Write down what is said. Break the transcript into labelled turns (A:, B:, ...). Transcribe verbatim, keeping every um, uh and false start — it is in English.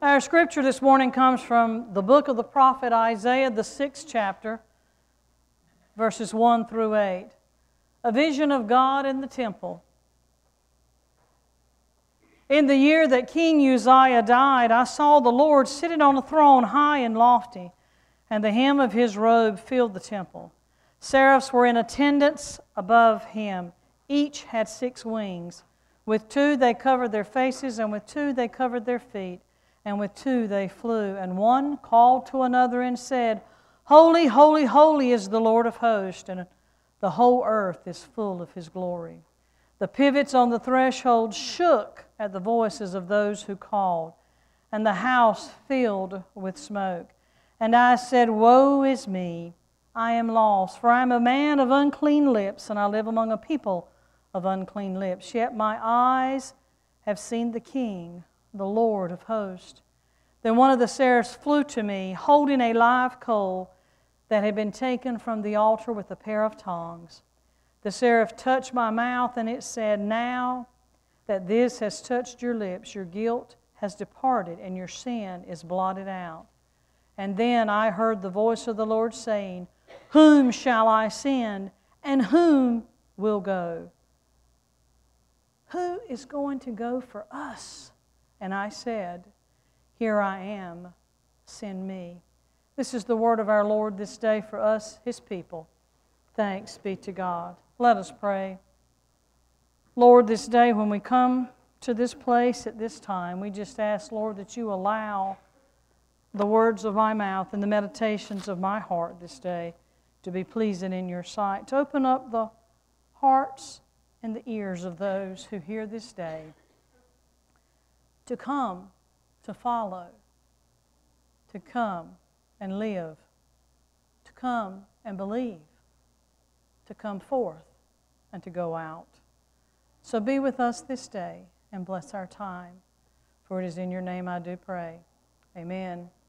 A: Our scripture this morning comes from the book of the prophet Isaiah, the sixth chapter, verses one through eight. A vision of God in the temple. In the year that King Uzziah died, I saw the Lord sitting on a throne high and lofty, and the hem of His robe filled the temple. Seraphs were in attendance above Him. Each had six wings. With two they covered their faces, and with two they covered their feet, and with two they flew. And one called to another and said, Holy, holy, holy is the Lord of hosts, and the whole earth is full of His glory. The pivots on the threshold shook at the voices of those who called, and the house filled with smoke. And I said, Woe is me, I am lost, for I am a man of unclean lips, and I live among a people of unclean lips. Yet my eyes have seen the King, the Lord of hosts. Then one of the seraphs flew to me, holding a live coal that had been taken from the altar with a pair of tongs. The seraph touched my mouth, and it said, Now that this has touched your lips, your guilt has departed, and your sin is blotted out. And then I heard the voice of the Lord saying, Whom shall I send, and whom will go? Who is going to go for us? And I said, Here I am, send me. This is the word of our Lord this day for us, His people. Thanks be to God. Let us pray. Lord, this day when we come to this place at this time, we just ask, Lord, that you allow the words of my mouth and the meditations of my heart this day to be pleasing in your sight, to open up the hearts and the ears of those who hear this day, to come, to follow, to come and live, to come and believe, to come forth and to go out. So be with us this day and bless our time. For it is in your name I do pray. Amen.